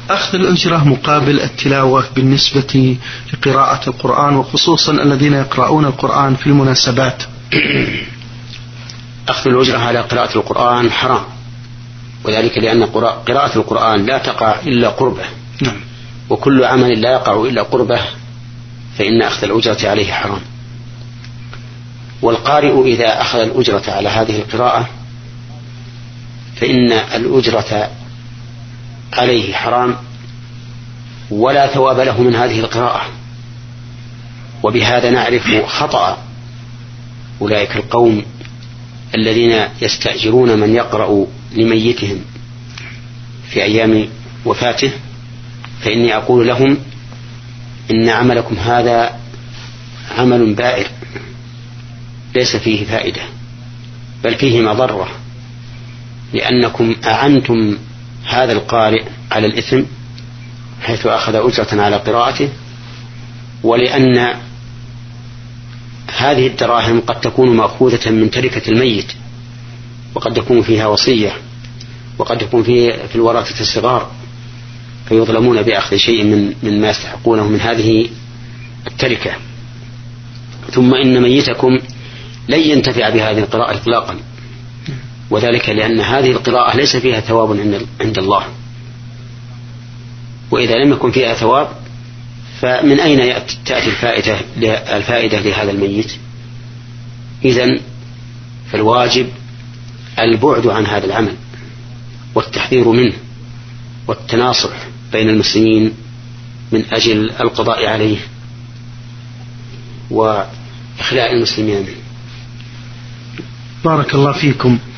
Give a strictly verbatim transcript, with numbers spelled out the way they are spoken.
أخذ الأجرة مقابل التلاوة بالنسبة لقراءة القرآن، وخصوصا الذين يقرؤون القرآن في المناسبات. أخذ الأجرة على قراءة القرآن حرام، وذلك لأن قراءة القرآن لا تقع إلا قربة. نعم. وكل عمل لا يقع إلا قربة فإن أخذ الأجرة عليه حرام. والقارئ إذا أخذ الأجرة على هذه القراءة فإن الأجرة عليه حرام ولا ثواب له من هذه القراءة. وبهذا نعرف خطأ أولئك القوم الذين يستأجرون من يقرأ لميتهم في أيام وفاته، فإني أقول لهم إن عملكم هذا عمل بائر ليس فيه فائدة بل فيه مضرة، لأنكم أعنتم هذا القارئ على الإثم حيث أخذ أجرة على قراءته، ولأن هذه الدراهم قد تكون مأخوذة من تركة الميت، وقد تكون فيها وصية، وقد تكون في, في الورثة الصغار فيظلمون بأخذ شيء من, من ما يستحقونه من هذه التركة. ثم إن ميتكم لن ينتفع بهذه القراءة إطلاقا، وذلك لأن هذه القراءة ليس فيها ثواب عند الله، وإذا لم يكن فيها ثواب فمن أين تأتي الفائدة, الفائدة لهذا الميت؟ إذن فالواجب البعد عن هذا العمل والتحذير منه والتناصح بين المسلمين من أجل القضاء عليه وإخلاء المسلمين منه. بارك الله فيكم.